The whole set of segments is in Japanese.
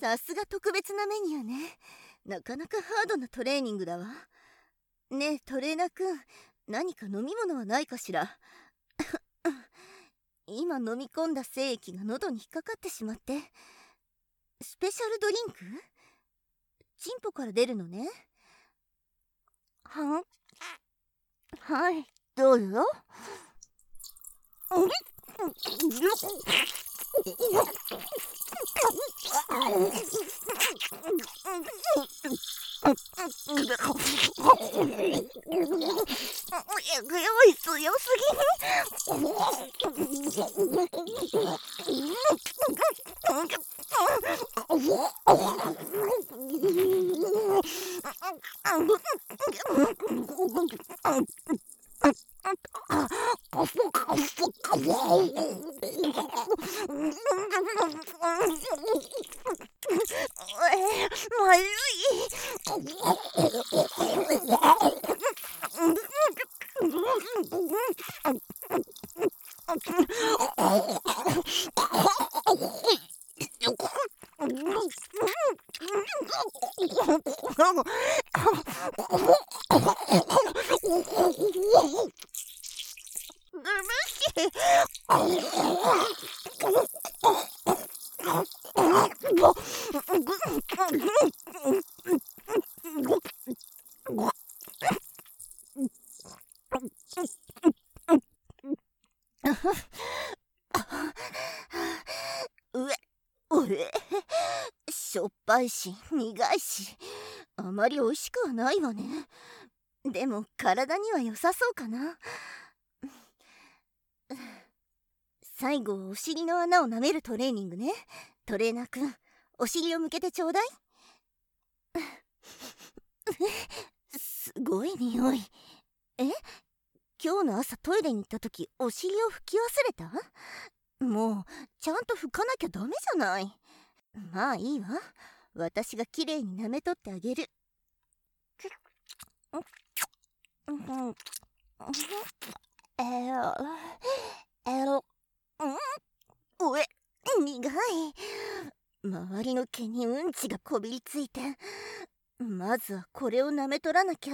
さすが特別なメニューね。なかなかハードなトレーニングだわ。ねえトレーナーくん、何か飲み物はないかしら。今飲み込んだ精液が喉に引っかかってしまって。スペシャルドリンク？チンポから出るのね。はい、どうぞ。強すまずしょっぱいし苦いし、あまり美味しくはないわね。でも体には良さそうかな。最後お尻の穴を舐めるトレーニングね。トレーナーくん、お尻を向けてちょうだい。すごい匂い。今日の朝トイレに行った時お尻を拭き忘れた？もうちゃんと拭かなきゃダメじゃない。まあいいわ、私がきれいに舐めとってあげる。苦い。周りの毛にうんちがこびりついて、まずはこれを舐めとらなきゃ。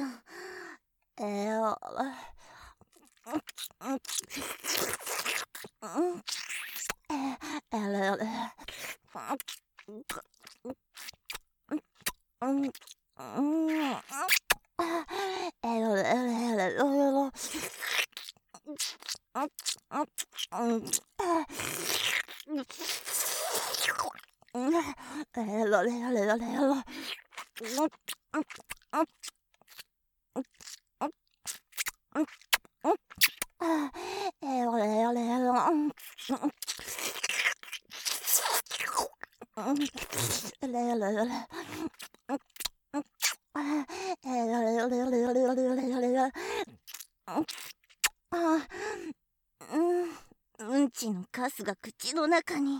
うんちのカスが口の中に。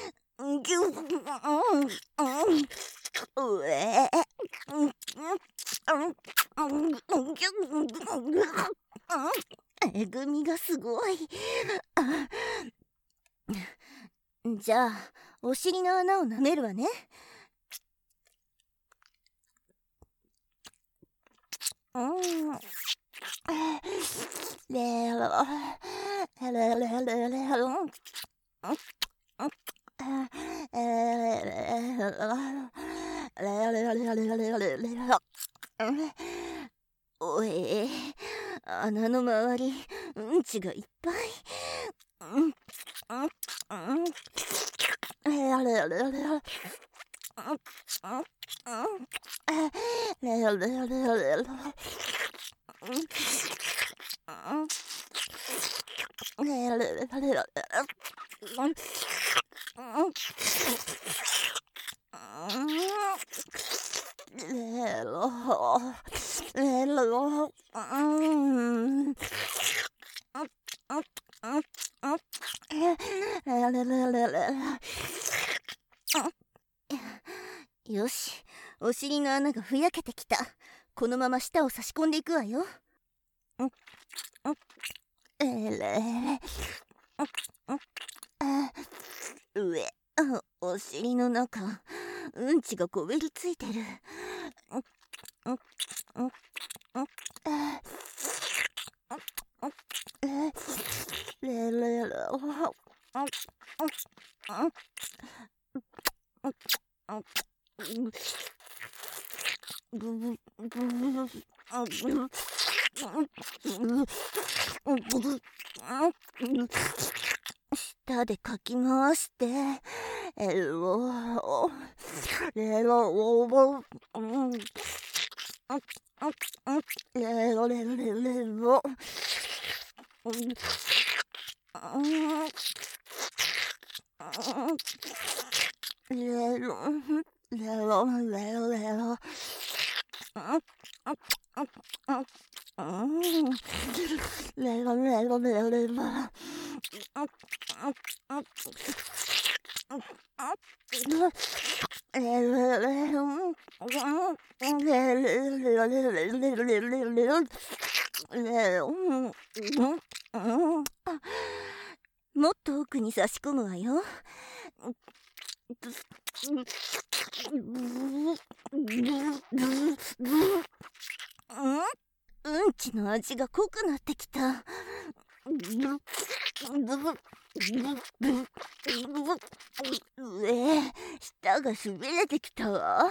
えぐみがすごい。じゃあお尻の穴を舐めるわね。おえ、穴の周りうんちがいっぱい。よし、お尻の穴がふやけてきた。このまま舌を差し込んでいくわよ。お尻の中うんちがこびりついてる。舌でかき回して、もっと奥に差し込むわよ。うんちの味が濃くなってきた。舌がしびれてきたわ。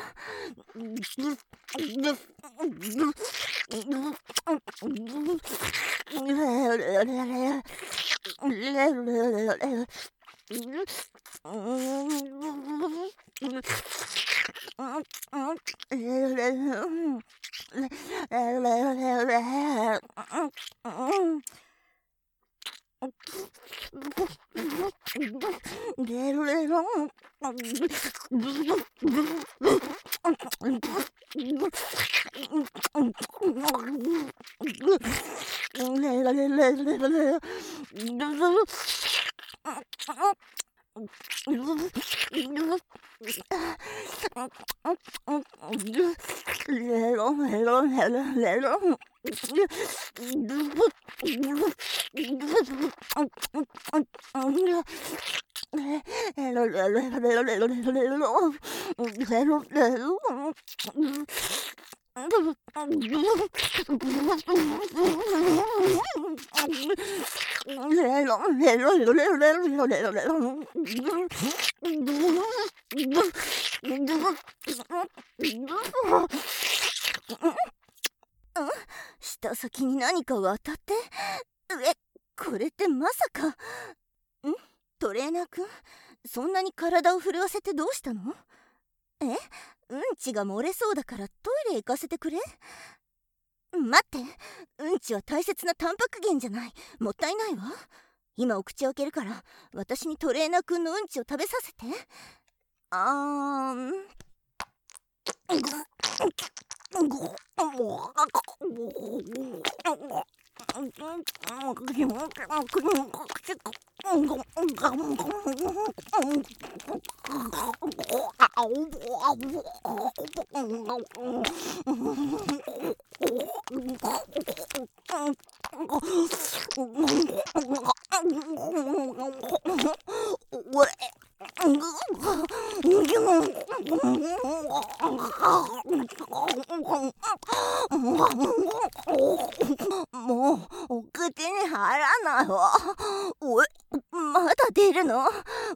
舌先に何かが当たって、これってまさか。トレーナーくん、そんなに体を震わせてどうしたの？うんちが漏れそうだからトイレ行かせてくれ。待って、うんちは大切なタンパク源じゃない。もったいないわ。今お口を開けるから私にトレーナーくんのうんちを食べさせて。もうお口に入らないわ。まだ出るの？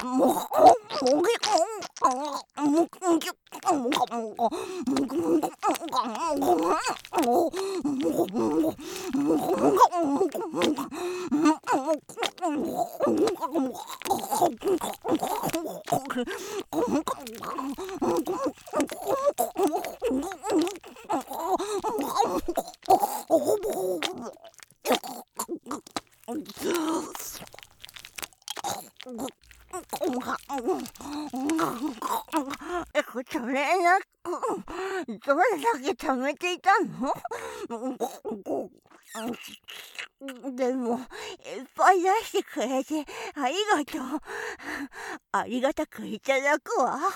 トレーナー君、どれだけ貯めていたの？でもいっぱい出してくれてありがとう。ありがたくいただくわ。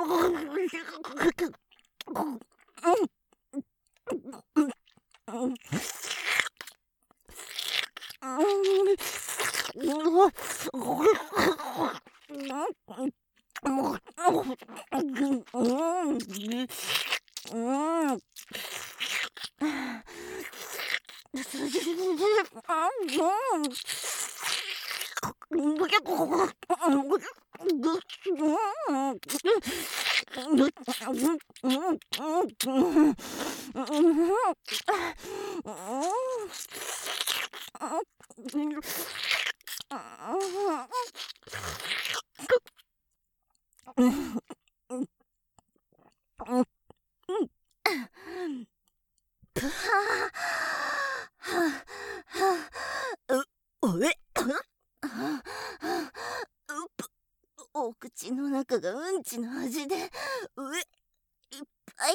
お口の中がうんちの味でいっぱい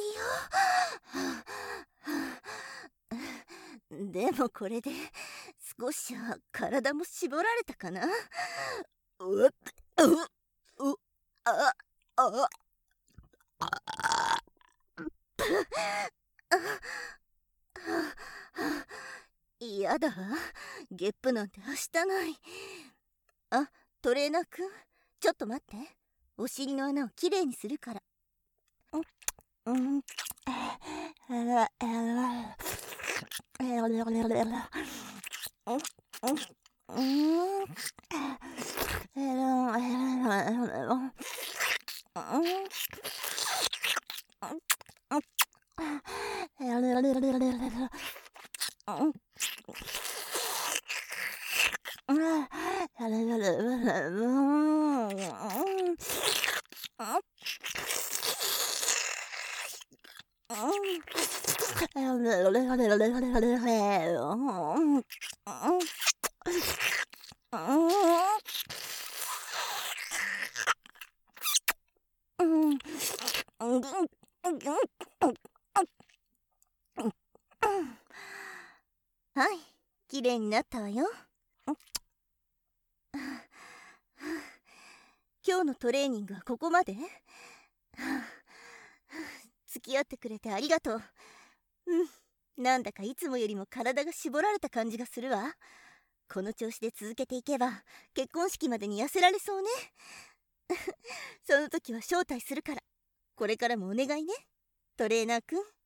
よ。でもこれで少しは体も絞られたかな。嫌だわ、ゲップなんてはしたない。あ、トレーナーくん、ちょっと待って、お尻の穴をきれいにするから。はい、きれいになったわよ。今日のトレーニングはここまで。付き合ってくれてありがとう。なんだかいつもよりも体が絞られた感じがするわ。この調子で続けていけば結婚式までに痩せられそうね。その時は招待するから、これからもお願いね、トレーナーくん。